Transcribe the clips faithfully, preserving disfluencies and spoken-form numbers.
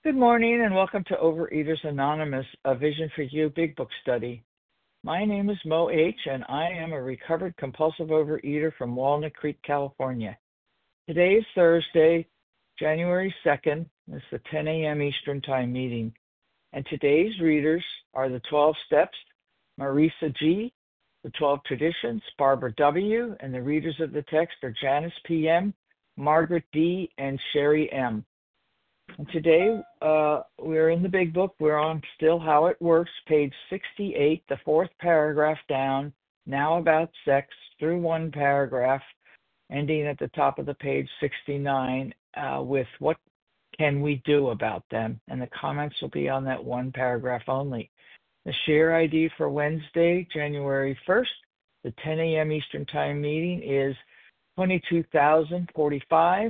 Good morning and welcome to Overeaters Anonymous, a Vision for You Big Book study. My name is Mo H. and I am a recovered compulsive overeater from Walnut Creek, California. Today is Thursday, January second. It's the ten a.m. Eastern Time meeting. And today's readers are the twelve Steps, Marisa G., the twelve Traditions, Barbara W., and the readers of the text are Janice P M, Margaret D., and Sherry M. And today, uh, we're in the Big Book. We're on Still How It Works, page sixty-eight, the fourth paragraph down, now about sex, through one paragraph, ending at the top of the page sixty-nine, uh, with what can we do about them? And the comments will be on that one paragraph only. The share I D for Wednesday, January first, the ten a.m. Eastern Time meeting is twenty-two thousand forty-five.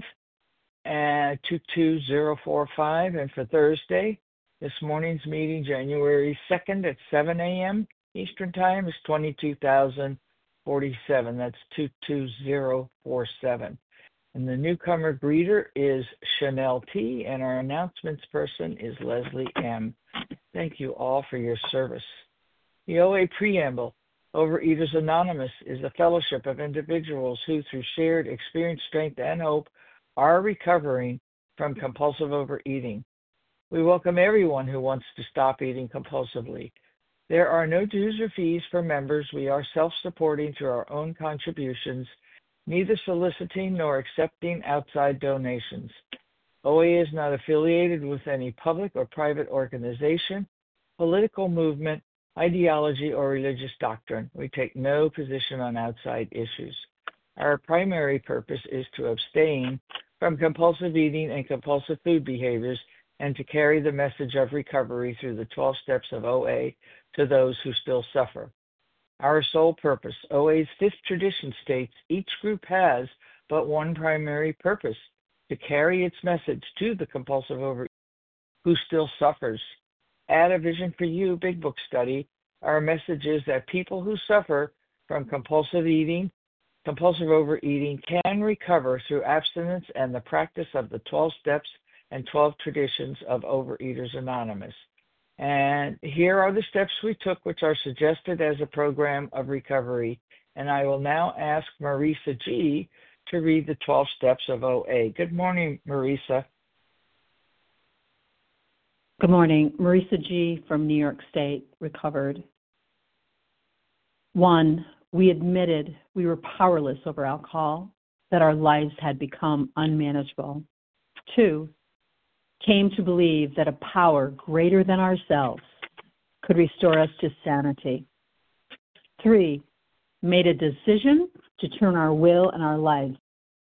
And two two zero four five, and for Thursday, this morning's meeting, January second at seven a.m. Eastern Time, is twenty-two thousand forty-seven. That's two two zero four seven. And the newcomer greeter is Chanel T., and our announcements person is Leslie M. Thank you all for your service. The O A Preamble. Overeaters Anonymous is a fellowship of individuals who, through shared experience, strength, and hope, are recovering from compulsive overeating. We welcome everyone who wants to stop eating compulsively. There are no dues or fees for members. We are self-supporting through our own contributions, neither soliciting nor accepting outside donations. O A is not affiliated with any public or private organization, political movement, ideology, or religious doctrine. We take no position on outside issues. Our primary purpose is to abstain from compulsive eating and compulsive food behaviors, and to carry the message of recovery through the twelve steps of O A to those who still suffer. Our sole purpose. O A's fifth tradition states each group has but one primary purpose: to carry its message to the compulsive overeater who still suffers. At A Vision for You Big Book study, our message is that people who suffer from compulsive eating Compulsive overeating can recover through abstinence and the practice of the twelve steps and twelve traditions of Overeaters Anonymous. And here are the steps we took, which are suggested as a program of recovery. And I will now ask Marisa G. to read the twelve steps of O A. Good morning, Marisa. Good morning. Marisa G. from New York State, recovered. One, we admitted we were powerless over alcohol, that our lives had become unmanageable. Two, came to believe that a power greater than ourselves could restore us to sanity. Three, made a decision to turn our will and our lives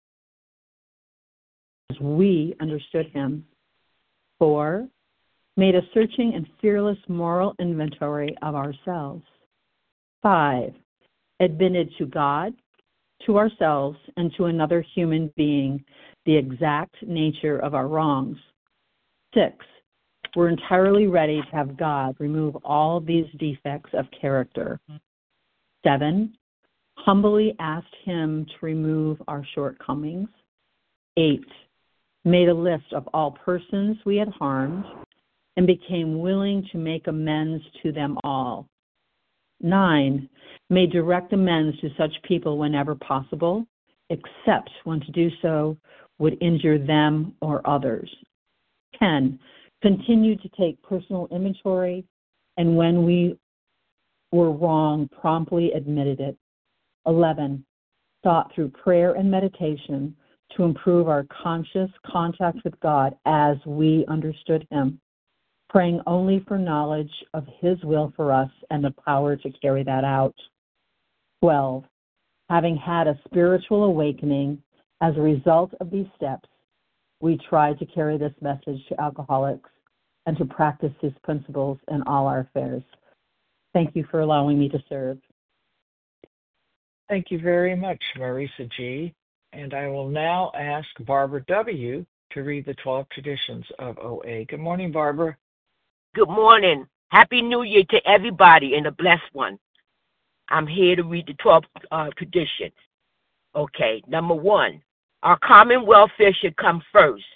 as we understood him. Four, made a searching and fearless moral inventory of ourselves. Five, admitted to God, to ourselves, and to another human being the exact nature of our wrongs. Six, we're entirely ready to have God remove all these defects of character. Seven, humbly asked him to remove our shortcomings. Eight, made a list of all persons we had harmed and became willing to make amends to them all. Nine, made direct amends to such people whenever possible, except when to do so would injure them or others. Ten, continued to take personal inventory, and when we were wrong, promptly admitted it. Eleven, sought through prayer and meditation to improve our conscious contact with God as we understood him, praying only for knowledge of his will for us and the power to carry that out. Twelve, having had a spiritual awakening as a result of these steps, we try to carry this message to alcoholics and to practice his principles in all our affairs. Thank you for allowing me to serve. Thank you very much, Marisa G. And I will now ask Barbara W. to read the twelve traditions of O A. Good morning, Barbara. Good morning. Happy New Year to everybody and a blessed one. I'm here to read the twelve uh, traditions. Okay, number one, our common welfare should come first.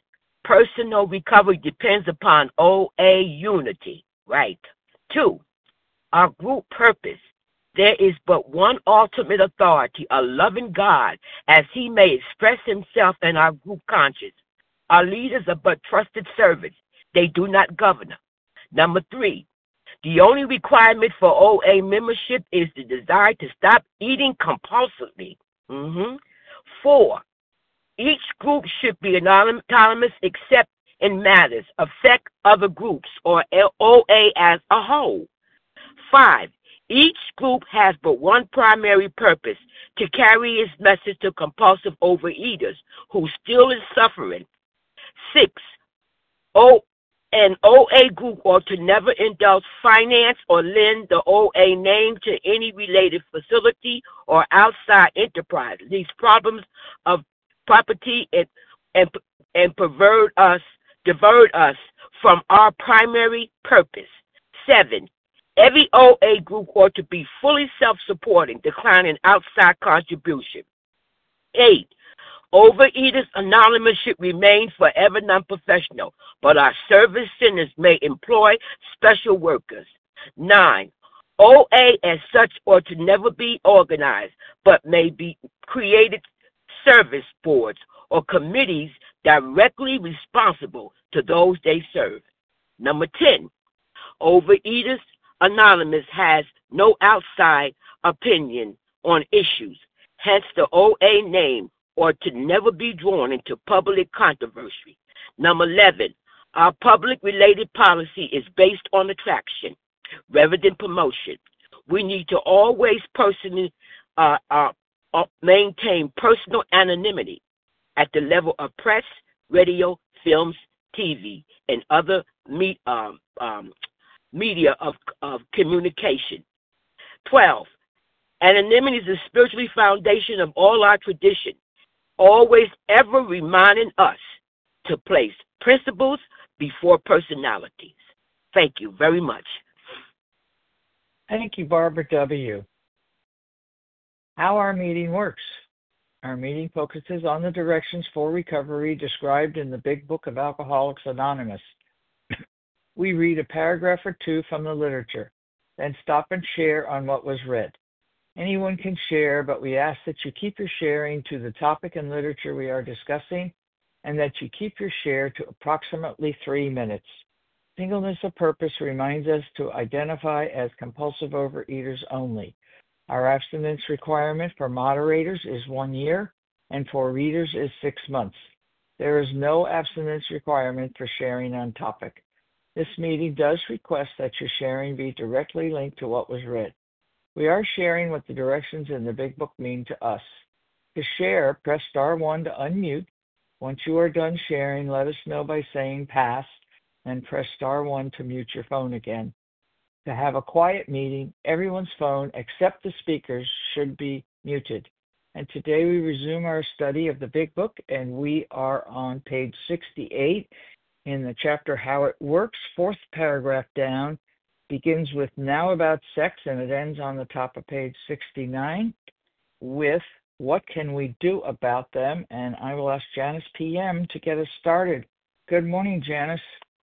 Personal recovery depends upon O A unity. Right. Two, our group purpose. There is but one ultimate authority, a loving God, as he may express himself in our group conscience. Our leaders are but trusted servants. They do not govern. Number three, the only requirement for O A membership is the desire to stop eating compulsively. Mm-hmm. Four, each group should be autonomous except in matters affect other groups or O A as a whole. Five, each group has but one primary purpose, to carry its message to compulsive overeaters who still is suffering. Six, o, an O A group ought to never indulge, finance, or lend the O A name to any related facility or outside enterprise. These problems of property and, and, and pervert us, divert us from our primary purpose. Seven, every O A group ought to be fully self-supporting, declining outside contribution. Eight, Overeaters Anonymous should remain forever non-professional, but our service centers may employ special workers. Nine, O A as such ought to never be organized, but may be created service boards or committees directly responsible to those they serve. Number ten, Overeaters Anonymous has no outside opinion on issues. Hence, the O A name ought to never be drawn into public controversy. Number eleven, our public-related policy is based on attraction rather than promotion. We need to always personally uh, uh, uh, maintain personal anonymity at the level of press, radio, films, T V, and other me, um, um, media of, of communication. twelve, anonymity is the spiritual foundation of all our tradition, always ever reminding us to place principles before personalities. Thank you very much. Thank you, Barbara W. How our meeting works. Our meeting focuses on the directions for recovery described in the Big Book of Alcoholics Anonymous. We read a paragraph or two from the literature, then stop and share on what was read. Anyone can share, but we ask that you keep your sharing to the topic and literature we are discussing, and that you keep your share to approximately three minutes. Singleness of purpose reminds us to identify as compulsive overeaters only. Our abstinence requirement for moderators is one year, and for readers is six months. There is no abstinence requirement for sharing on topic. This meeting does request that your sharing be directly linked to what was read. We are sharing what the directions in the Big Book mean to us. To share, press star one to unmute. Once you are done sharing, let us know by saying pass, and press star one to mute your phone again. To have a quiet meeting, everyone's phone except the speakers should be muted. And today we resume our study of the Big Book, and we are on page sixty-eight in the chapter How It Works, fourth paragraph down. Begins with now about sex, and it ends on the top of page sixty-nine with what can we do about them? And I will ask Janice P M to get us started. Good morning, Janice.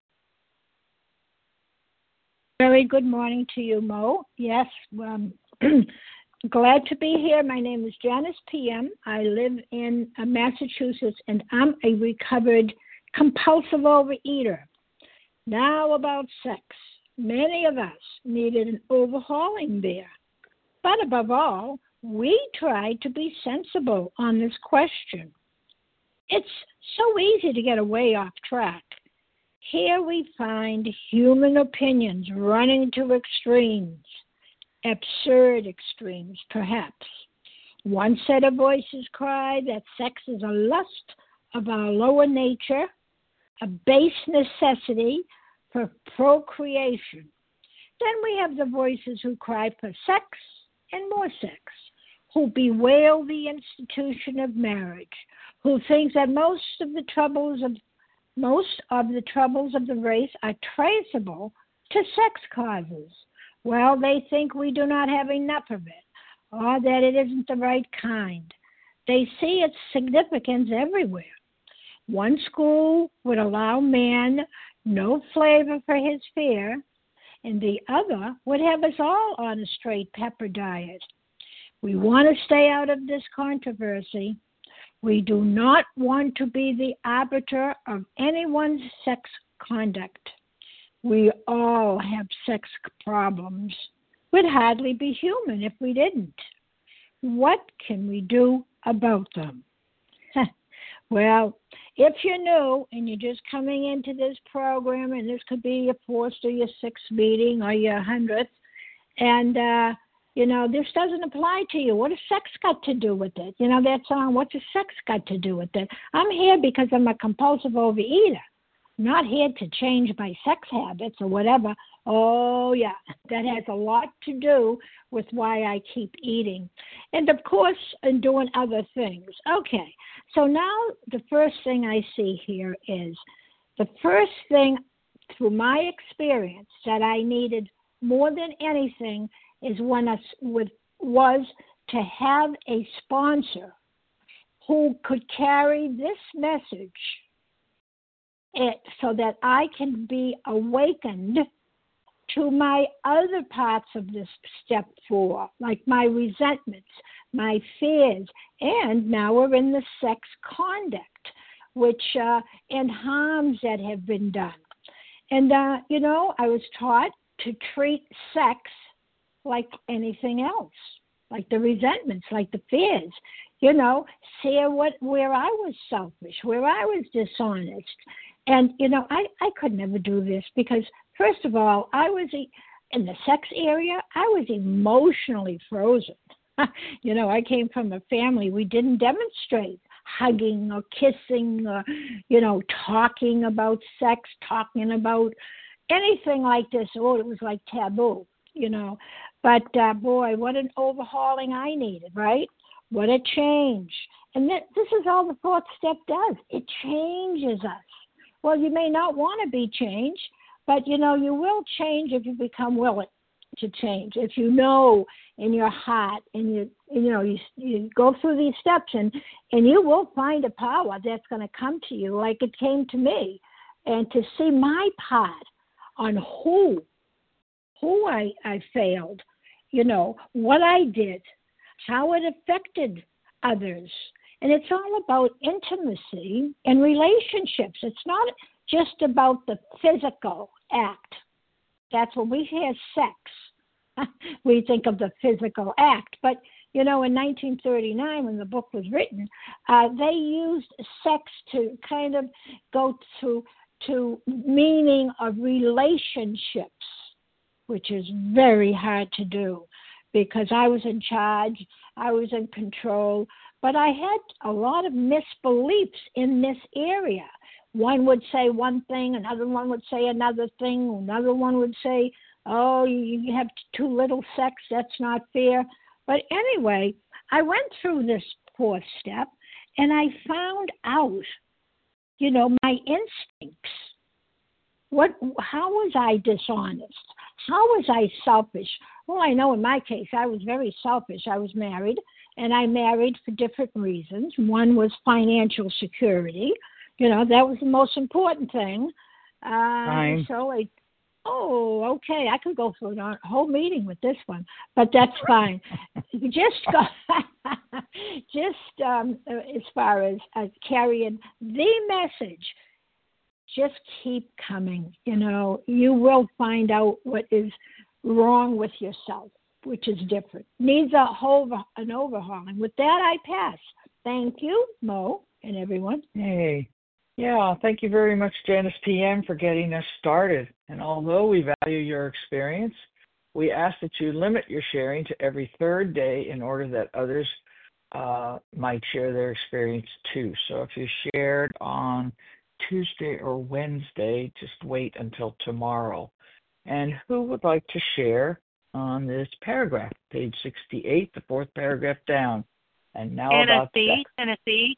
Very good morning to you, Mo. Yes, um, glad to be here. My name is Janice P M I live in uh, Massachusetts, and I'm a recovered compulsive overeater. Now about sex. Many of us needed an overhauling there. But above all, we tried to be sensible on this question. It's so easy to get away off track. Here we find human opinions running to extremes, absurd extremes, perhaps. One set of voices cry that sex is a lust of our lower nature, a base necessity for procreation. Then we have the voices who cry for sex and more sex, who bewail the institution of marriage, who think that most of the troubles of most of the troubles of the race are traceable to sex causes. Well, they think we do not have enough of it, or that it isn't the right kind. They see its significance everywhere. One school would allow man no flavor for his fare, and the other would have us all on a straight pepper diet. We want to stay out of this controversy. We do not want to be the arbiter of anyone's sex conduct. We all have sex problems. We'd hardly be human if we didn't. What can we do about them? Well, if you're new and you're just coming into this program, and this could be your fourth or your sixth meeting or your hundredth, and, uh, you know, this doesn't apply to you. What has sex got to do with it? You know, that song, what's a sex got to do with it? I'm here because I'm a compulsive overeater. I'm not here to change my sex habits or whatever. Oh, yeah, that has a lot to do with why I keep eating. And, of course, and doing other things. Okay, so now the first thing I see here is the first thing through my experience that I needed more than anything is when I with, was to have a sponsor who could carry this message it, so that I can be awakened to my other parts of this step four, like my resentments, my fears, and now we're in the sex conduct, which uh, and harms that have been done. And, uh, you know, I was taught to treat sex like anything else, like the resentments, like the fears, you know, see what where I was selfish, where I was dishonest. And, you know, I, I could never do this because, first of all, I was, in the sex area, I was emotionally frozen. You know, I came from a family, we didn't demonstrate hugging or kissing or, you know, talking about sex, talking about anything like this. Oh, it was like taboo, you know. But, uh, boy, what an overhauling I needed, right? What a change. And th- this is all the fourth step does. It changes us. Well, you may not want to be changed, but, you know, you will change if you become willing to change. If you know in your heart and, you you know, you, you go through these steps and, and you will find a power that's going to come to you like it came to me. And to see my part on who, who I, I failed, you know, what I did, how it affected others. And it's all about intimacy and relationships. It's not just about the physical act. That's when we hear sex, we think of the physical act. But, you know, in nineteen thirty-nine, when the book was written, uh, they used sex to kind of go to, to meaning of relationships, which is very hard to do because I was in charge, I was in control, but I had a lot of misbeliefs in this area. One would say one thing, another one would say another thing, another one would say, oh, you have too little sex, that's not fair. But anyway, I went through this fourth step, and I found out, you know, my instincts. What? How was I dishonest? How was I selfish? Well, I know in my case, I was very selfish. I was married, and I married for different reasons. One was financial security. You know, that was the most important thing. Uh, Fine. So I, oh, okay, I could go through a whole meeting with this one, but that's fine. just go, just um, as far as uh, carrying the message, just keep coming. You know, you will find out what is wrong with yourself, which is different. Needs a whole an overhauling. With that, I pass. Thank you, Mo, and everyone. Hey. Yeah, thank you very much, Janice P M, for getting us started. And although we value your experience, we ask that you limit your sharing to every third day in order that others uh, might share their experience too. So if you shared on Tuesday or Wednesday, just wait until tomorrow. And who would like to share on this paragraph, page sixty-eight, the fourth paragraph down? And now Anna about C., sex. Tennessee.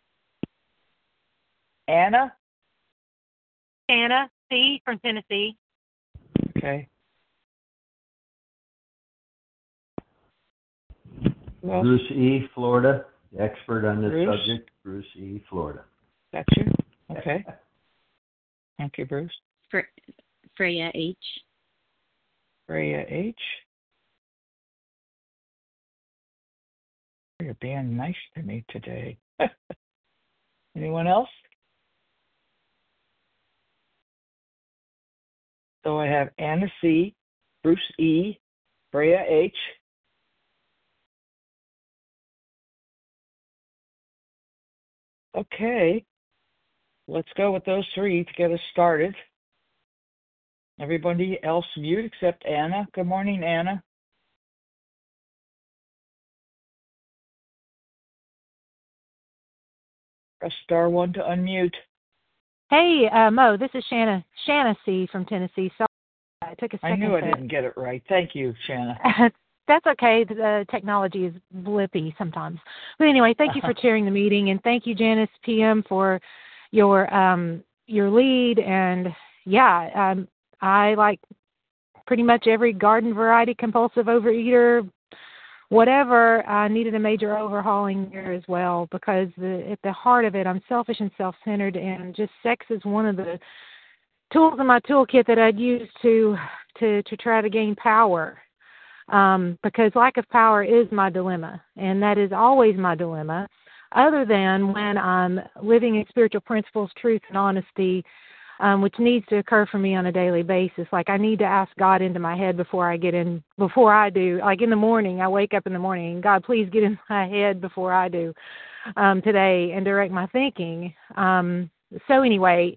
Anna? Anna C. from Tennessee. Okay. Well, Bruce E., Florida, the expert on this Bruce? subject. Bruce E., Florida. Got you? Okay. Thank you, Bruce. Fre- Freya H. Freya H. You're being nice to me today. Anyone else? So I have Anna C., Bruce E., Freya H. Okay. Let's go with those three to get us started. Everybody else mute except Anna. Good morning, Anna. Press star one to unmute. Hey, uh, Mo, this is Shanna, Shanna C. from Tennessee. Sorry, it took a second. I knew I to... didn't get it right. Thank you, Shanna. That's okay. The technology is blippy sometimes. But anyway, thank you for chairing the meeting, and thank you, Janice P M, for your um, your lead. And yeah, um, I like pretty much every garden variety compulsive overeater, whatever. I needed a major overhauling here as well, because the, at the heart of it, I'm selfish and self-centered, and just sex is one of the tools in my toolkit that I'd use to to to try to gain power. Um, because lack of power is my dilemma, and that is always my dilemma, other than when I'm living in spiritual principles, truth, and honesty, um, which needs to occur for me on a daily basis. Like, I need to ask God into my head before I get in, before I do. Like in the morning, I wake up in the morning, and God, please get in my head before I do um, today and direct my thinking. Um, so anyway,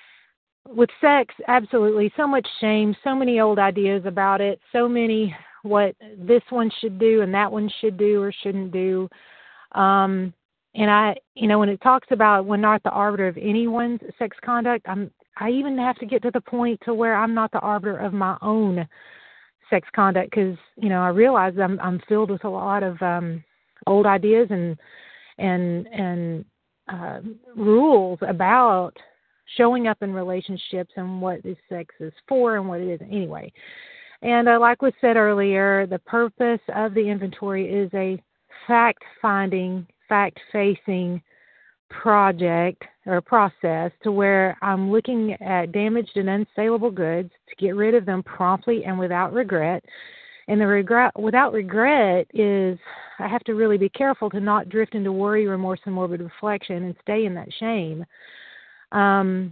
with sex, absolutely, so much shame, so many old ideas about it, so many what this one should do and that one should do or shouldn't do. Um, and I, you know, when it talks about when not the arbiter of anyone's sex conduct, I'm, I even have to get to the point to where I'm not the arbiter of my own sex conduct, because, you know, I realize I'm, I'm filled with a lot of um, old ideas and, and, and uh, rules about showing up in relationships and what is sex is for and what it isn't. Anyway. And uh, like was said earlier, the purpose of the inventory is a fact-finding, fact-facing project or process to where I'm looking at damaged and unsaleable goods to get rid of them promptly and without regret. And the regret, without regret is I have to really be careful to not drift into worry, remorse, and morbid reflection and stay in that shame. Um,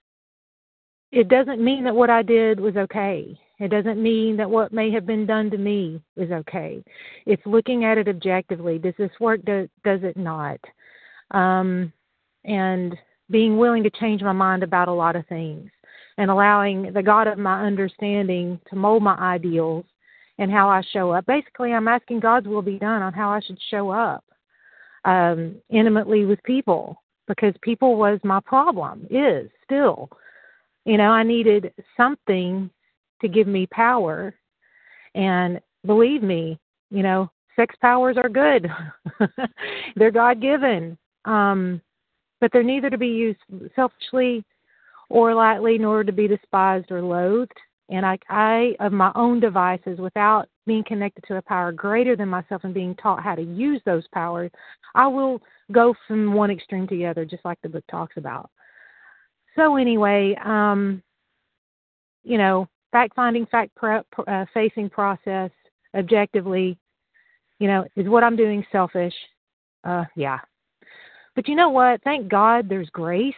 it doesn't mean that what I did was okay. It doesn't mean that what may have been done to me is okay. It's looking at it objectively. Does this work? Does, does it not? Um, and being willing to change my mind about a lot of things and allowing the God of my understanding to mold my ideals and how I show up. Basically, I'm asking God's will be done on how I should show up um, intimately with people, because people was my problem, is still. You know, I needed something to give me power. And believe me, you know, sex powers are good. They're God-given. Um, but they're neither to be used selfishly or lightly, nor to be despised or loathed. And I, I, of my own devices, without being connected to a power greater than myself and being taught how to use those powers, I will go from one extreme to the other, just like the book talks about. So anyway, um, you know, fact-finding, fact-facing uh, process, objectively, you know, is what I'm doing selfish? Uh, yeah. But you know what? Thank God there's grace,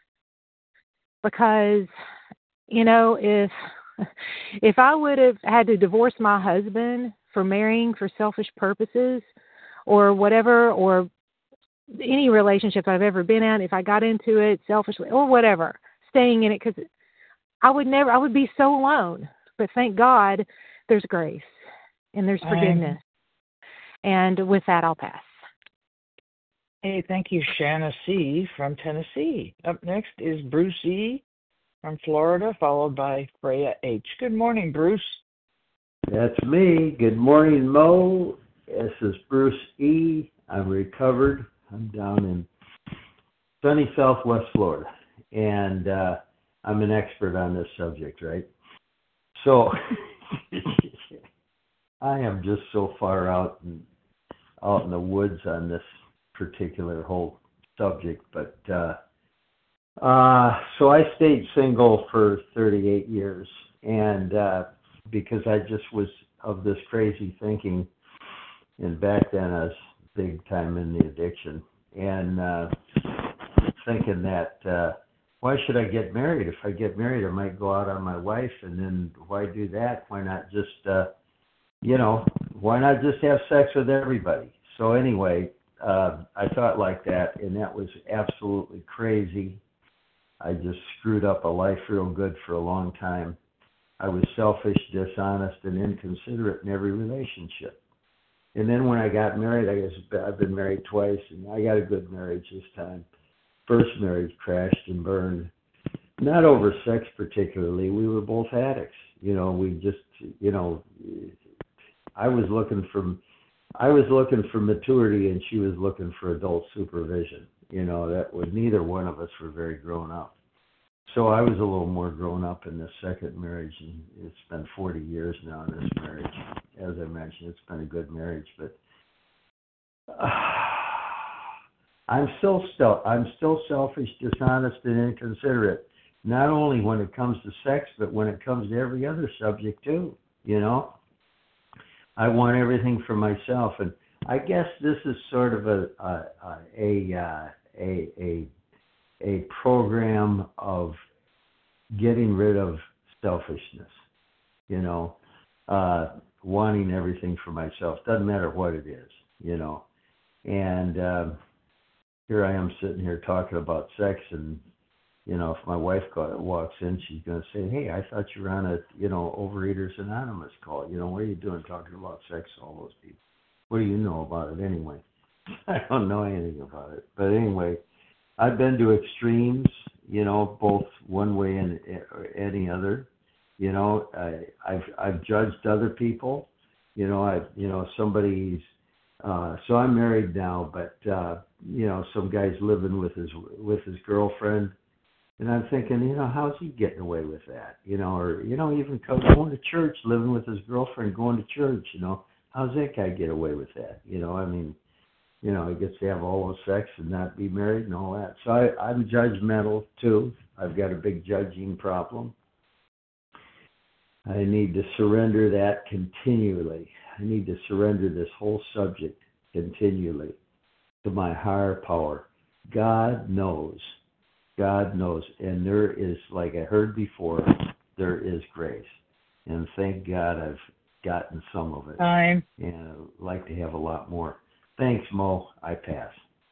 because, you know, if if I would have had to divorce my husband for marrying for selfish purposes or whatever, or any relationship I've ever been in, if I got into it selfishly or whatever, staying in it, because I would never, I would be so alone. But thank God there's grace and there's forgiveness. I'm... And with that, I'll pass. Hey, thank you, Shanna C. from Tennessee. Up next is Bruce E. from Florida, followed by Freya H. Good morning, Bruce. That's me. Good morning, Mo. This is Bruce E. I'm recovered. I'm down in sunny Southwest Florida, and uh, I'm an expert on this subject, right? So I am just so far out and out in the woods on this particular whole subject, but uh, Uh, so I stayed single for thirty-eight years, and uh, because I just was of this crazy thinking, and back then I was big time in the addiction, and uh, thinking that uh, why should I get married? If I get married, I might go out on my wife, and then why do that? Why not just, uh, you know, why not just have sex with everybody? So anyway, uh, I thought like that, and that was absolutely crazy. I just screwed up a life real good for a long time. I was selfish, dishonest, and inconsiderate in every relationship. And then when I got married, I guess I've been married twice, and I got a good marriage this time. First marriage crashed and burned. Not over sex particularly. We were both addicts. You know, we just, you know, I was looking for, I was looking for maturity, and she was looking for adult supervision. You know, that was, neither one of us were very grown up. So I was a little more grown up in this second marriage, and it's been forty years now in this marriage. As I mentioned, it's been a good marriage, but uh, I'm still still I'm still selfish, dishonest, and inconsiderate. Not only when it comes to sex, but when it comes to every other subject too. You know, I want everything for myself, and I guess this is sort of a a a a, a, a a program of getting rid of selfishness, you know, uh, wanting everything for myself. Doesn't matter what it is, you know. And uh, here I am sitting here talking about sex, and, you know, if my wife walks in, she's going to say, hey, I thought you were on a, you know, Overeaters Anonymous call. You know, what are you doing talking about sex to all those people? What do you know about it anyway? I don't know anything about it. But anyway, I've been to extremes, you know, both one way and any other. You know, I, I've I've judged other people. You know, I you know somebody's. Uh, so I'm married now, but uh, you know, some guy's living with his with his girlfriend, and I'm thinking, you know, how's he getting away with that? You know, or you know, even going to church, living with his girlfriend, going to church. You know, how's that guy get away with that? You know, I mean. You know, he gets to have all the sex and not be married and all that. So I, I'm judgmental, too. I've got a big judging problem. I need to surrender that continually. I need to surrender this whole subject continually to my higher power. God knows. God knows. And there is, like I heard before, there is grace. And thank God I've gotten some of it. Time. And I'd like to have a lot more. Thanks, Mo. I pass.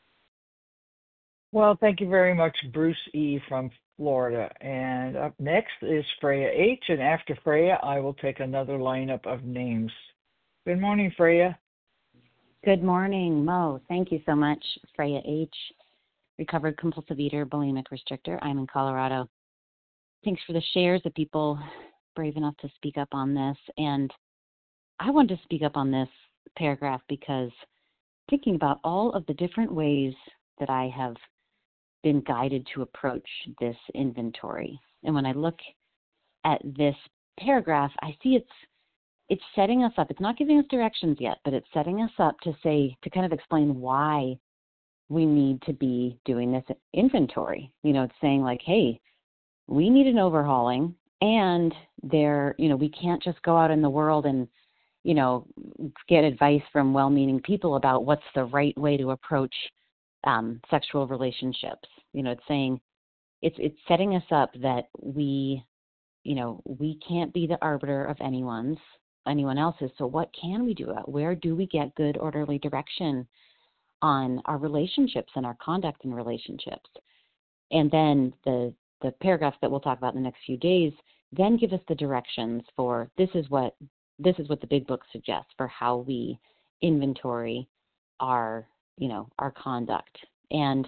Well, thank you very much, Bruce E. from Florida. And up next is Freya H. And after Freya, I will take another lineup of names. Good morning, Freya. Good morning, Mo. Thank you so much, Freya H., recovered compulsive eater, bulimic restrictor. I'm in Colorado. Thanks for the shares of people brave enough to speak up on this. And I wanted to speak up on this paragraph because thinking about all of the different ways that I have been guided to approach this inventory. And when I look at this paragraph, I see it's it's setting us up. It's not giving us directions yet, but it's setting us up to say, to kind of explain why we need to be doing this inventory. You know, it's saying like, hey, we need an overhauling, and there, you know, we can't just go out in the world and you know, get advice from well-meaning people about what's the right way to approach um, sexual relationships. You know, it's saying, it's it's setting us up that we, you know, we can't be the arbiter of anyone's, anyone else's. So what can we do? Where do we get good, orderly direction on our relationships and our conduct in relationships? And then the the paragraphs that we'll talk about in the next few days then give us the directions for this is what This is what the big book suggests for how we inventory our, you know, our conduct. And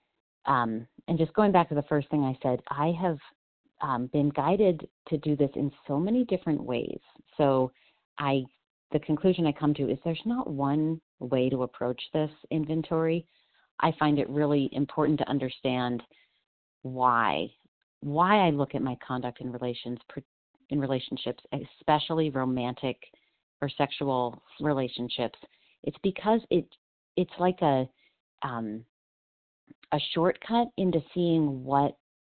um, and just going back to the first thing I said, I have um, been guided to do this in so many different ways. So I, the conclusion I come to is there's not one way to approach this inventory. I find it really important to understand why, why I look at my conduct in relations, in relationships, especially romantic or sexual relationships. It's because it it's like a um, a shortcut into seeing what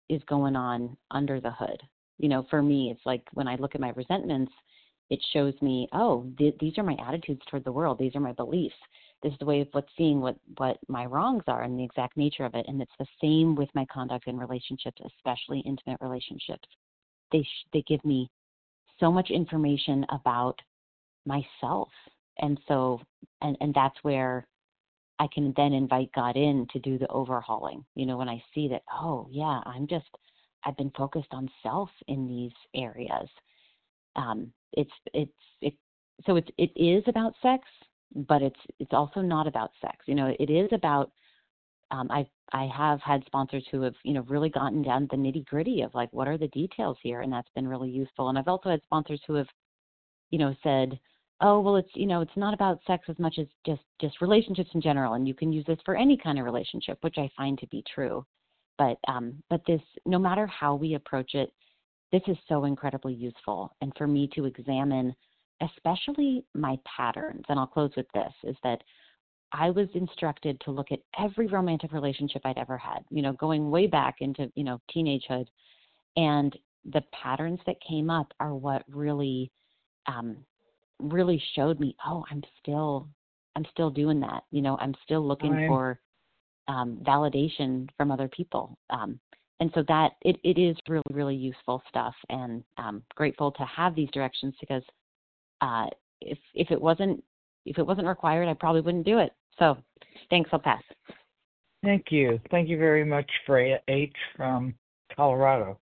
is going on under the hood. You know, for me, it's like when I look at my resentments, it shows me, oh, th- these are my attitudes toward the world. These are my beliefs. This is the way of what's seeing what, what my wrongs are and the exact nature of it. And it's the same with my conduct in relationships, especially intimate relationships. They sh- they give me so much information about myself. And so, and, and that's where I can then invite God in to do the overhauling. You know, when I see that, oh yeah, I'm just, I've been focused on self in these areas. Um, it's, it's, it, so it's, it is about sex, but it's, it's also not about sex. You know, it is about, um, I, I have had sponsors who have, you know, really gotten down to the nitty gritty of like, what are the details here? And that's been really useful. And I've also had sponsors who have, you know, said, oh, well, it's, you know, it's not about sex as much as just, just relationships in general. And you can use this for any kind of relationship, which I find to be true. But, um, but this, no matter how we approach it, this is so incredibly useful. And for me to examine, especially my patterns, and I'll close with this, is that I was instructed to look at every romantic relationship I'd ever had, you know, going way back into, you know, teenagehood. And the patterns that came up are what really, um, really showed me, oh, I'm still, I'm still doing that. You know, I'm still looking Right. for um, validation from other people. Um, and so that it, it is really, really useful stuff, and um, grateful to have these directions, because uh, if, if it wasn't, if it wasn't required, I probably wouldn't do it. So thanks. I'll pass. Thank you. Thank you very much, Freya H. from Colorado.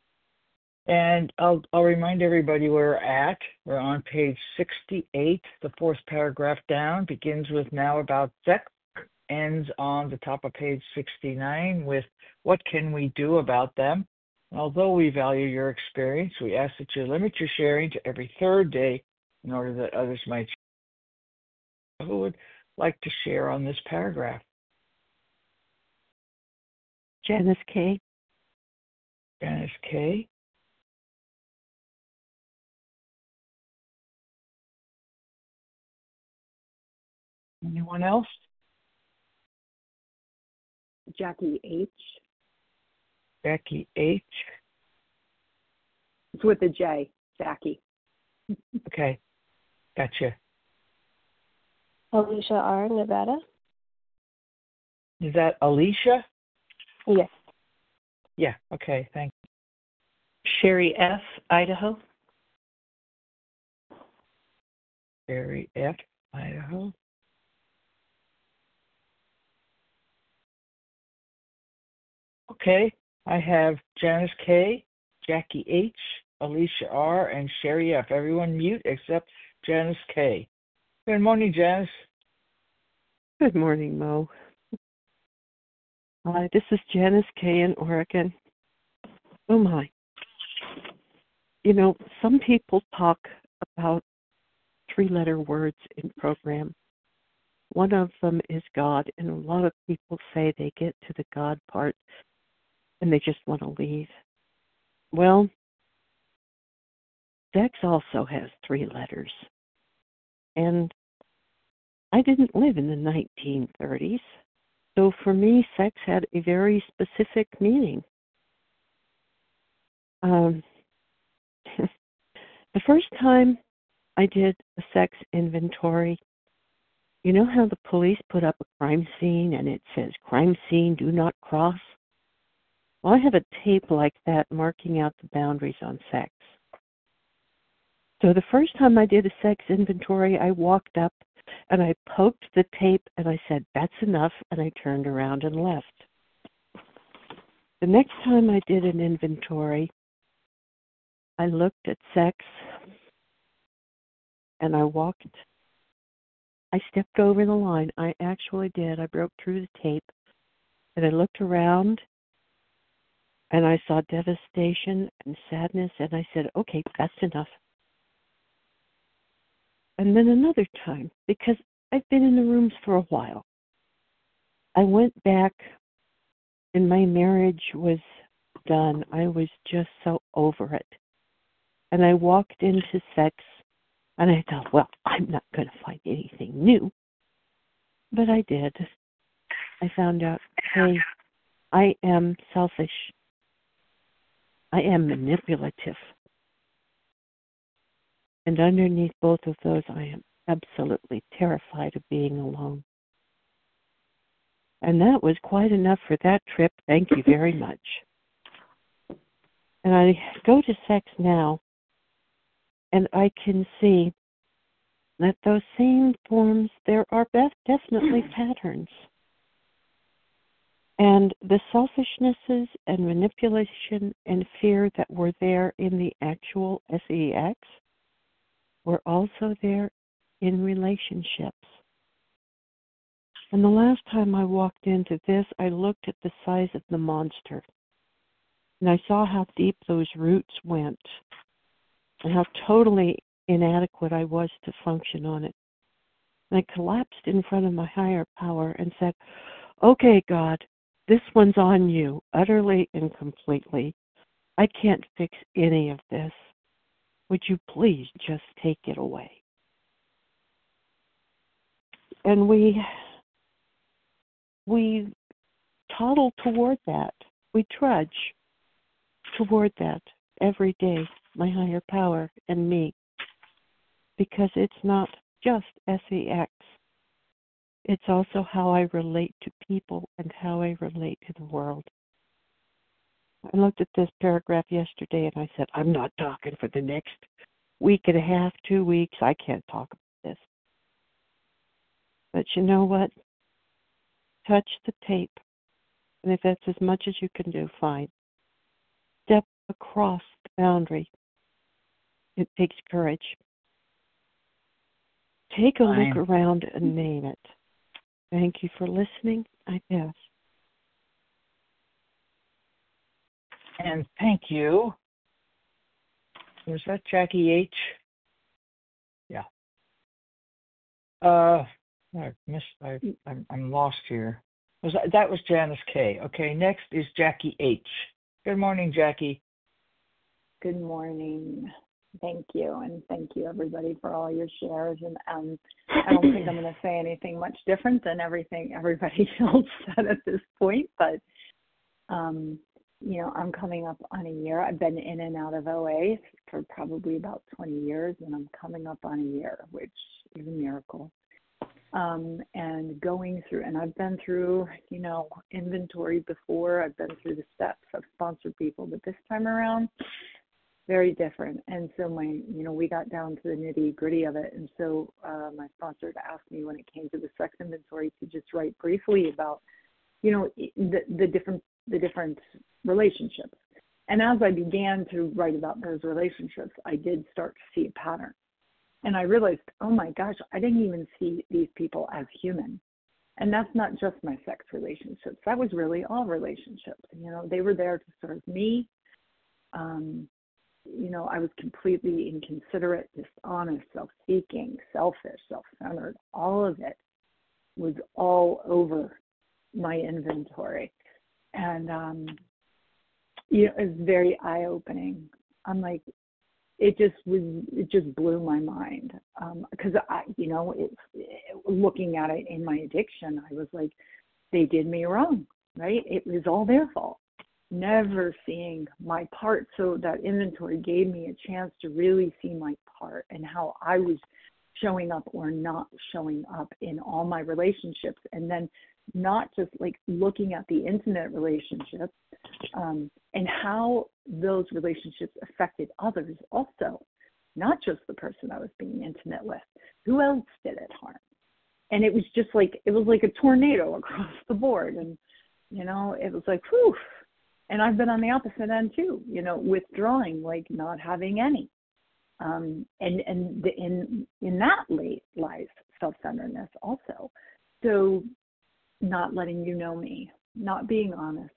And I'll, I'll remind everybody where we're at. We're on page sixty-eight. The fourth paragraph down begins with now about sex, ends on the top of page sixty-nine with what can we do about them. Although we value your experience, we ask that you limit your sharing to every third day in order that others might share. Who would like to share on this paragraph? Janice K. Janice K. Anyone else? Jackie H. Jackie H. It's with a J, Jackie. Okay, gotcha. Alicia R., Nevada. Is that Alicia? Yes. Yeah, okay, thank you. Sherry F., Idaho. Sherry F., Idaho. Okay, I have Janice K., Jackie H., Alicia R., and Sherry F. Everyone mute except Janice K. Good morning, Janice. Good morning, Mo. Hi, this is Janice K. in Oregon. Oh, my. You know, some people talk about three-letter words in program. One of them is God, and a lot of people say they get to the God part and they just want to leave. Well, sex also has three letters. And I didn't live in the nineteen thirties, so for me, sex had a very specific meaning. Um, the first time I did a sex inventory, you know how the police put up a crime scene and it says, crime scene, do not cross? Well, I have a tape like that marking out the boundaries on sex. So the first time I did a sex inventory, I walked up and I poked the tape and I said, that's enough, and I turned around and left. The next time I did an inventory, I looked at sex and I walked. I stepped over the line. I actually did. I broke through the tape and I looked around and I saw devastation and sadness, and I said, okay, that's enough. And then another time, because I've been in the rooms for a while, I went back and my marriage was done. I was just so over it. And I walked into sex and I thought, well, I'm not going to find anything new. But I did. I found out, hey, I am selfish. I am manipulative. And underneath both of those, I am absolutely terrified of being alone. And that was quite enough for that trip. Thank you very much. And I go to sex now, and I can see that those same forms, there are definitely patterns. And the selfishnesses and manipulation and fear that were there in the actual sex were also there in relationships. And the last time I walked into this, I looked at the size of the monster. And I saw how deep those roots went and how totally inadequate I was to function on it. And I collapsed in front of my higher power and said, okay, God, this one's on you, utterly and completely. I can't fix any of this. Would you please just take it away? And we we toddle toward that. We trudge toward that every day, my higher power and me, because it's not just sex. It's also how I relate to people and how I relate to the world. I looked at this paragraph yesterday and I said, I'm not talking for the next week and a half, two weeks. I can't talk about this. But you know what? Touch the tape. And if that's as much as you can do, fine. Step across the boundary. It takes courage. Take a Fine. look around and name it. Thank you for listening. I pass. And thank you. Was that Jackie H? Yeah. Uh, I missed. I, I'm, I'm lost here. Was that, that was Janice K. Okay. Next is Jackie H. Good morning, Jackie. Good morning. Thank you, and thank you everybody for all your shares. And um, I don't think I'm going to say anything much different than everything everybody else said at this point. But um, you know, I'm coming up on a year. I've been in and out of O A for probably about twenty years, and I'm coming up on a year, which is a miracle. Um, and going through, and I've been through, you know, inventory before. I've been through the steps. I've sponsored people, but this time around, very different. And so my, you know, we got down to the nitty gritty of it. And so uh, my sponsor asked me when it came to the sex inventory to just write briefly about, you know, the, the different, the different relationships. And as I began to write about those relationships, I did start to see a pattern. And I realized, oh my gosh, I didn't even see these people as human. And that's not just my sex relationships. That was really all relationships. You know, they were there to serve me. Um, you know, I was completely inconsiderate, dishonest, self-seeking, selfish, self-centered. All of it was all over my inventory. And, um, you know, it was very eye-opening. I'm like, it just was, it just blew my mind. Because, um, I, you know, it, it, looking at it in my addiction, I was like, they did me wrong, right? It was all their fault. Never seeing my part. So that inventory gave me a chance to really see my part and how I was showing up or not showing up in all my relationships. And then not just like looking at the intimate relationships um, and how those relationships affected others also, not just the person I was being intimate with. Who else did it harm? And it was just like, it was like a tornado across the board. And, you know, it was like, whew. And I've been on the opposite end too, you know, withdrawing, like not having any. Um, and and the, in in that lies self-centeredness also. So not letting you know me, not being honest.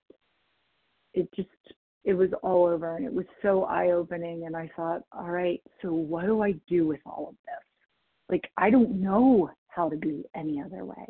It just, it was all over, and it was so eye-opening. And I thought, all right, so what do I do with all of this? Like, I don't know how to be any other way.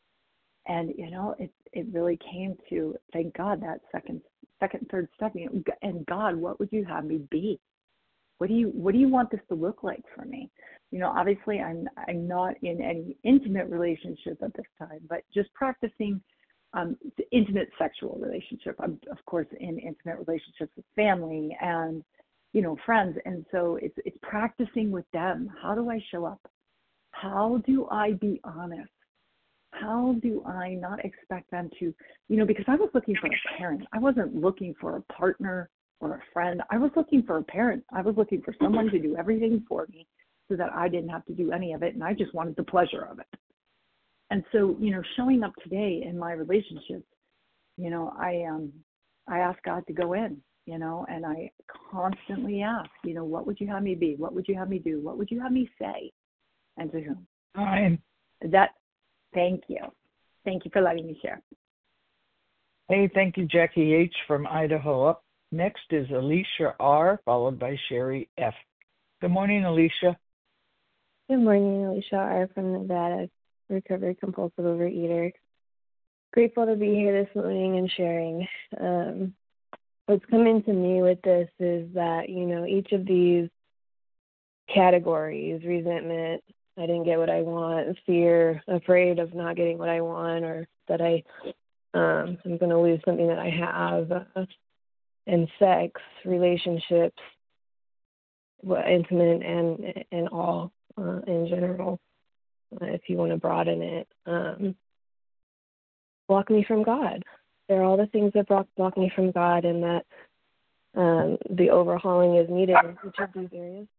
And, you know, it, it really came to, thank God, that second, second, third step. You know, and God, what would you have me be? What do you, what do you want this to look like for me? You know, obviously I'm, I'm not in any intimate relationship at this time, but just practicing um, intimate sexual relationship. I'm, of course, in intimate relationships with family and, you know, friends. And so it's it's practicing with them. How do I show up? How do I be honest? How do I not expect them to, you know, because I was looking for a parent. I wasn't looking for a partner or a friend. I was looking for a parent. I was looking for someone to do everything for me so that I didn't have to do any of it, and I just wanted the pleasure of it. And so, you know, showing up today in my relationships, you know, I um I ask God to go in, you know, and I constantly ask, you know, what would you have me be? What would you have me do? What would you have me say? And to whom? Hi. That, thank you. Thank you for letting me share. Hey, thank you, Jackie H. from Idaho. Up next is Alicia R., followed by Sherry F. Good morning, Alicia. Good morning, Alicia R. from Nevada, recovered compulsive overeater. Grateful to be here this morning and sharing. Um, what's coming to me with this is that, you know, each of these categories, resentment, I didn't get what I want, fear, afraid of not getting what I want, or that I, um, I'm going to lose something that I have, uh, and sex, relationships, intimate and and all uh, in general, uh, if you want to broaden it, um, block me from God. They're all the things that block, block me from God, and that um, the overhauling is needed in each of these areas.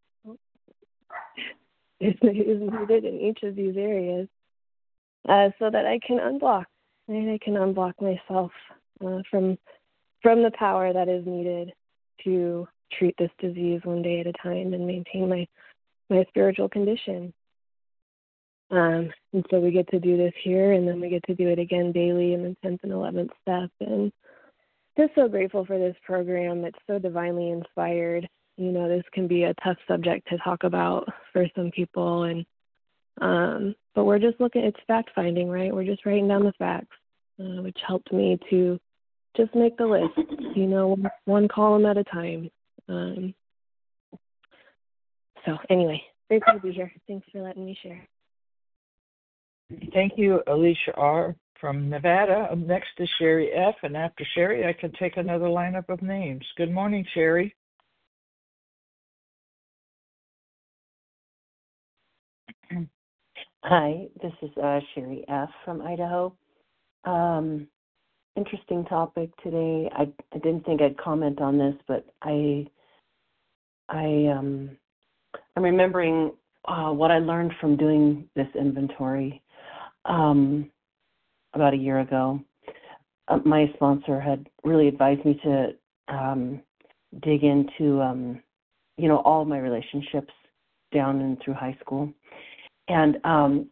Is needed in each of these areas, uh, so that I can unblock, and I can unblock myself uh, from from the power that is needed to treat this disease one day at a time and maintain my my spiritual condition. Um, and so we get to do this here, and then we get to do it again daily in the tenth and eleventh step. And just so grateful for this program. It's so divinely inspired. You know, this can be a tough subject to talk about for some people, and um, but we're just looking, it's fact finding, right? We're just writing down the facts, uh, which helped me to just make the list, you know, one, one column at a time. Um, so anyway, grateful to be here. Thanks for letting me share. Thank you, Alicia R. from Nevada. Up next is Sherry F., and after Sherry, I can take another lineup of names. Good morning, Sherry. Hi, this is uh, Sherry F. from Idaho. Um, interesting topic today. I, I didn't think I'd comment on this, but I, I, um, I'm remembering uh, what I learned from doing this inventory um, about a year ago. Uh, my sponsor had really advised me to um, dig into, um, you know, all of my relationships down and through high school. And um,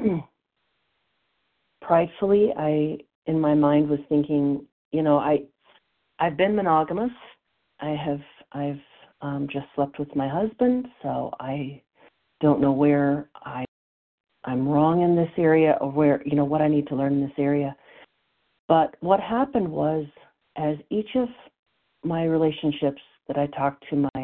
pridefully, I, in my mind, was thinking, you know, I, I've been monogamous. I have, I've um, just slept with my husband, so I don't know where I, I'm wrong in this area, or where, you know, what I need to learn in this area. But what happened was, as each of my relationships that I talked to my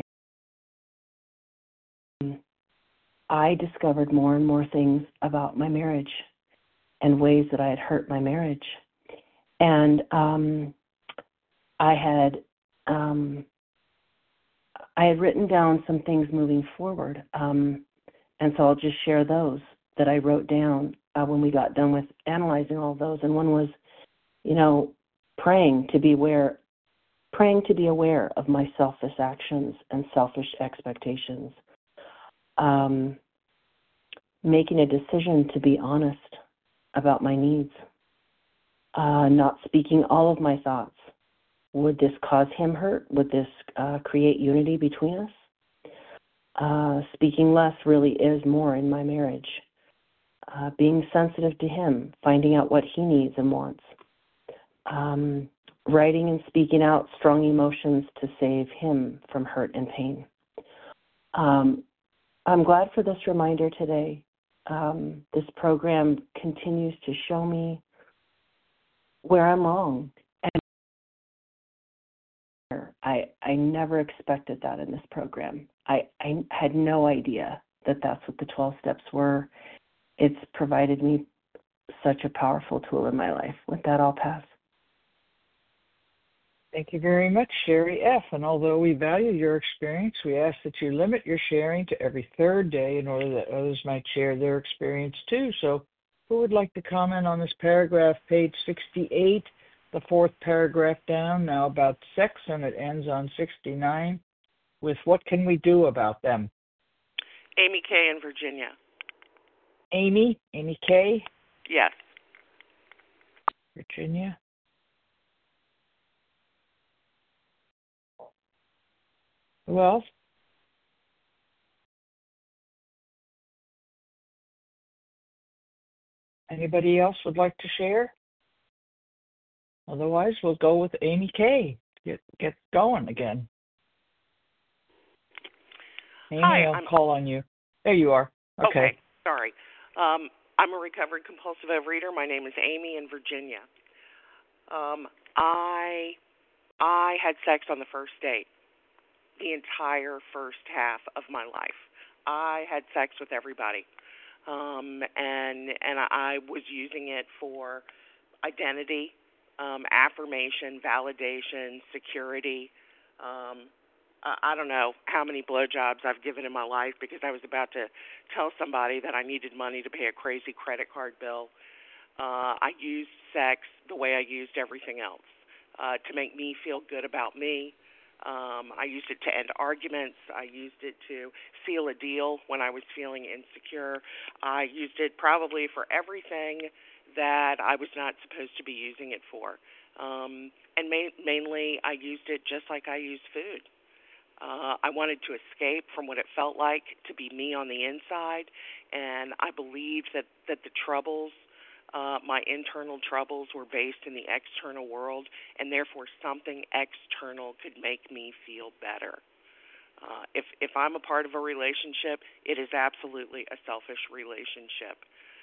I discovered more and more things about my marriage and ways that I had hurt my marriage. And um, I had um, I had written down some things moving forward. Um, and so I'll just share those that I wrote down uh, when we got done with analyzing all those. And one was, you know, praying to be aware, praying to be aware of my selfish actions and selfish expectations. Um, making a decision to be honest about my needs, uh, not speaking all of my thoughts. Would this cause him hurt? Would this uh, create unity between us? Uh, speaking less really is more in my marriage. Uh, being sensitive to him, finding out what he needs and wants. Um, writing and speaking out strong emotions to save him from hurt and pain. Um, I'm glad for this reminder today. Um, this program continues to show me where I'm wrong. And I I never expected that in this program. I, I had no idea that that's what the twelve steps were. It's provided me such a powerful tool in my life. With that, I'll pass. Thank you very much, Sherry F. And although we value your experience, we ask that you limit your sharing to every third day in order that others might share their experience too. So who would like to comment on this paragraph, page sixty-eight, the fourth paragraph down, now about sex, and it ends on sixty-nine with what can we do about them? Amy K. in Virginia. Amy? Amy K.? Yes. Virginia. Who else? Anybody else would like to share? Otherwise, we'll go with Amy K. Get get going again. Amy, Hi, I'll I'm... call on you. There you are. Okay. Okay, sorry. Um, I'm a recovered compulsive overeater. My name is Amy in Virginia. Um, I I had sex on the first date. The entire first half of my life, I had sex with everybody, um, and and I was using it for identity, um, affirmation, validation, security. Um, I, I don't know how many blowjobs I've given in my life because I was about to tell somebody that I needed money to pay a crazy credit card bill. Uh, I used sex the way I used everything else, uh, to make me feel good about me. Um, I used it to end arguments. I used it to seal a deal when I was feeling insecure. I used it probably for everything that I was not supposed to be using it for. Um, and ma- mainly I used it just like I use food. Uh, I wanted to escape from what it felt like to be me on the inside, and I believed that, that the troubles Uh, my internal troubles were based in the external world, and therefore something external could make me feel better. Uh, if if I'm a part of a relationship, it is absolutely a selfish relationship,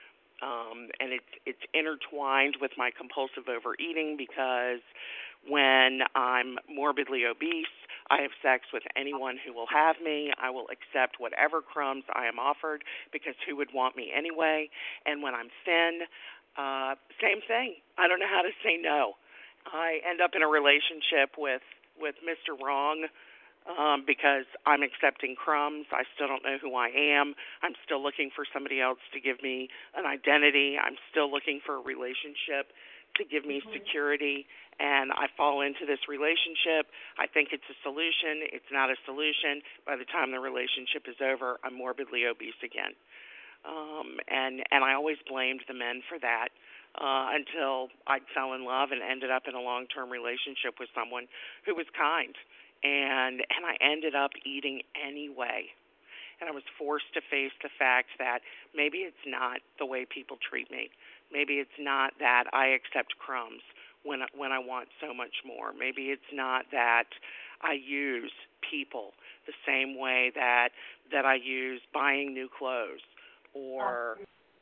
um, and it's it's intertwined with my compulsive overeating because when I'm morbidly obese, I have sex with anyone who will have me. I will accept whatever crumbs I am offered because who would want me anyway? And when I'm thin, Uh, same thing. I don't know how to say no. I end up in a relationship with, with Mister Wrong um, because I'm accepting crumbs. I still don't know who I am. I'm still looking for somebody else to give me an identity. I'm still looking for a relationship to give me security, and I fall into this relationship. I think it's a solution. It's not a solution. By the time the relationship is over, I'm morbidly obese again. Um, and, and I always blamed the men for that uh, until I fell in love and ended up in a long-term relationship with someone who was kind. And, and I ended up eating anyway. And I was forced to face the fact that maybe it's not the way people treat me. Maybe it's not that I accept crumbs when, when I want so much more. Maybe it's not that I use people the same way that, that I use buying new clothes. Or,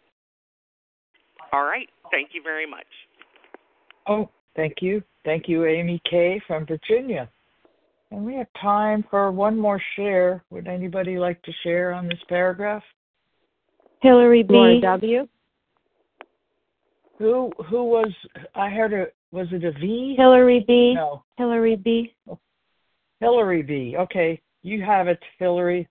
all right, thank you very much. Oh, thank you. Thank you, Amy K. from Virginia. And we have time for one more share. Would anybody like to share on this paragraph? Hillary B. Laura W. Who who was, I heard it, was it a V? Hillary B. No. Hillary B. Hillary B. Okay, you have it, Hillary.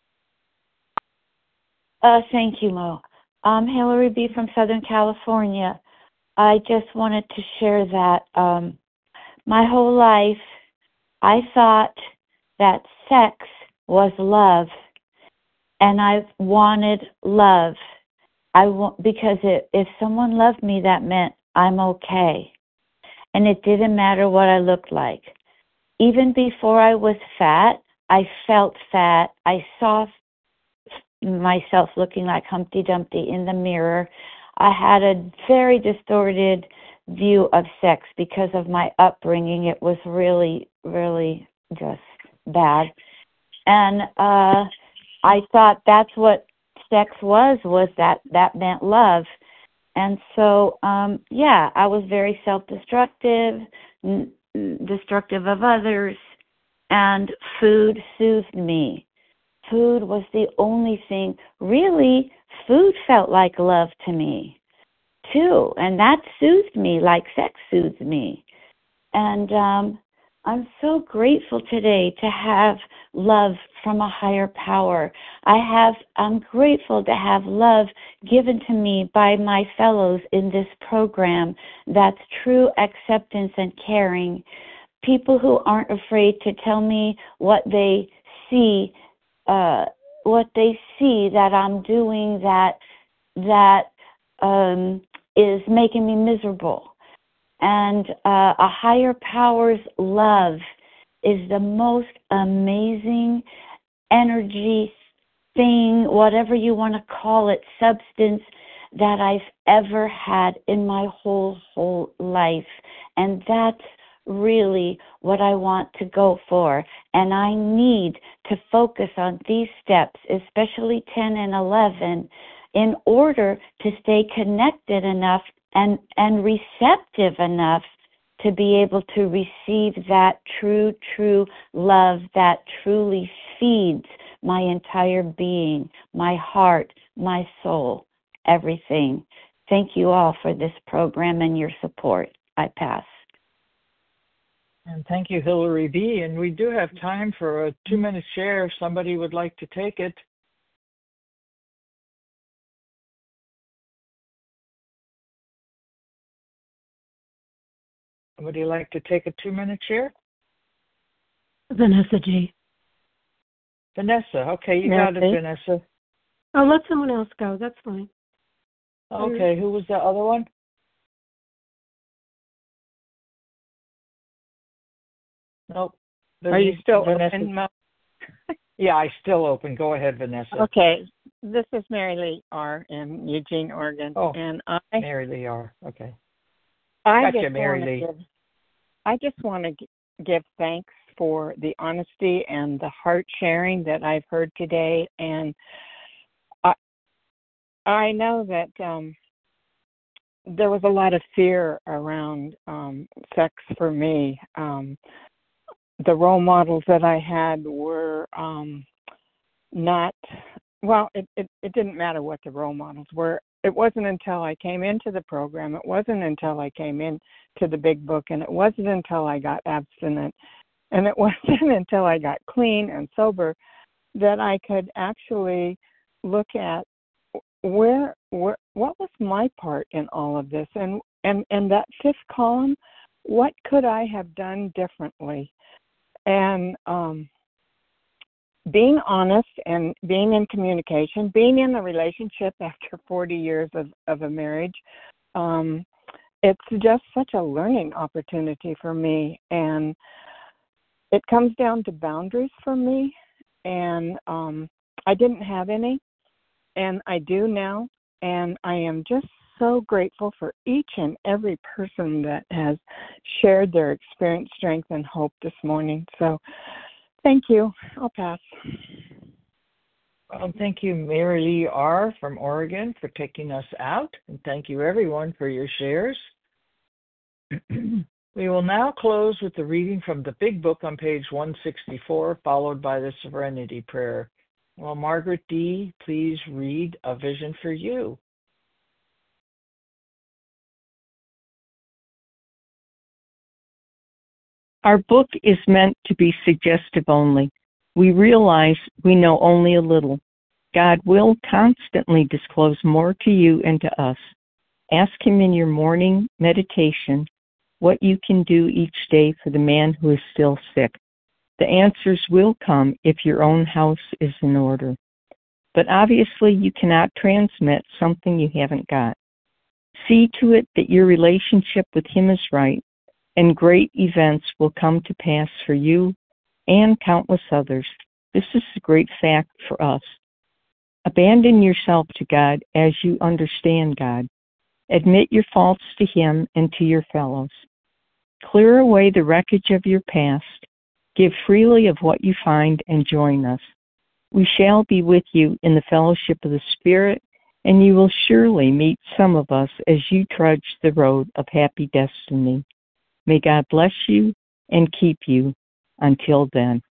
Uh, thank you, Mo. Um, Hillary B. from Southern California. I just wanted to share that um, my whole life I thought that sex was love, and I wanted love. I wa- because it, if someone loved me, that meant I'm okay, and it didn't matter what I looked like. Even before I was fat, I felt fat. I saw myself looking like Humpty Dumpty in the mirror. I had a very distorted view of sex because of my upbringing. It was really, really just bad. And uh, I thought that's what sex was, was that that meant love. And so, um, yeah, I was very self-destructive, n- destructive of others, and food soothed me. Food was the only thing, really, food felt like love to me. too, and that soothed me like sex soothes me. And um, I'm so grateful today to have love from a higher power. I have, I'm grateful to have love given to me by my fellows in this program. That's true acceptance and caring. People who aren't afraid to tell me what they see, uh, what they see that I'm doing that that um, is making me miserable. And uh, a higher power's love is the most amazing energy thing, whatever you want to call it, substance that I've ever had in my whole, whole life. And that's really what I want to go for. And I need to focus on these steps, especially ten and eleven, in order to stay connected enough and, and receptive enough to be able to receive that true, true love that truly feeds my entire being, my heart, my soul, everything. Thank you all for this program and your support. I pass. And thank you, Hillary B. And we do have time for a two-minute share if somebody would like to take it. Somebody like to take a two-minute share? Vanessa G. Vanessa. Okay, you Nancy. got it, Vanessa. Oh, let someone else go. That's fine. Okay, who was the other one? Nope. Are you still Vanessa? open, Mo? Yeah, I still open. Go ahead, Vanessa. Okay. This is Mary Lee R. in Eugene, Oregon. Oh, and I, Mary Lee R. Okay. I Gotcha, just Mary want Lee. to give, I just want to give thanks for the honesty and the heart sharing that I've heard today. And I, I know that um, there was a lot of fear around um, sex for me. Um, the role models that I had were um, not, well, it, it, it didn't matter what the role models were. It wasn't until I came into the program, it wasn't until I came into the Big Book, and it wasn't until I got abstinent, and it wasn't until I got clean and sober that I could actually look at where, where what was my part in all of this, and, and, and that fifth column, what could I have done differently? And um, being honest and being in communication, being in a relationship after forty years of, of a marriage, um, it's just such a learning opportunity for me. And it comes down to boundaries for me. And um, I didn't have any, and I do now. And I am just so grateful for each and every person that has shared their experience, strength, and hope this morning. So thank you. I'll pass. Well, thank you, Mary Lee R. from Oregon, for taking us out. And thank you, everyone, for your shares. We will now close with the reading from the Big Book on page one sixty-four, followed by the Serenity Prayer. Well, Margaret D., please read A Vision for You. Our book is meant to be suggestive only. We realize we know only a little. God will constantly disclose more to you and to us. Ask Him in your morning meditation what you can do each day for the man who is still sick. The answers will come if your own house is in order. But obviously you cannot transmit something you haven't got. See to it that your relationship with Him is right, and great events will come to pass for you and countless others. This is a great fact for us. Abandon yourself to God as you understand God. Admit your faults to Him and to your fellows. Clear away the wreckage of your past. Give freely of what you find and join us. We shall be with you in the fellowship of the Spirit, and you will surely meet some of us as you trudge the road of happy destiny. May God bless you and keep you until then.